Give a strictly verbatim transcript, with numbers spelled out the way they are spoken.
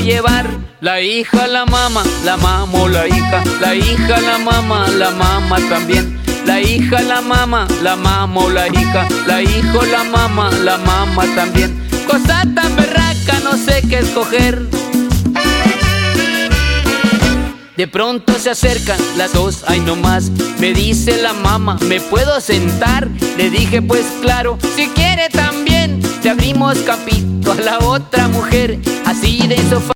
llevar. La hija, la mamá, la mamo, la hija. La hija, la mamá, la mama también. La hija, la mamá, la mamo, la hija. La hijo, la mamá, la mama también. Cosa tan berraca, no sé qué escoger. De pronto se acercan las dos, ay no más. Me dice la mamá, ¿me puedo sentar? Le dije pues claro, si quiere también. Le abrimos capito a la otra mujer, así de sofá.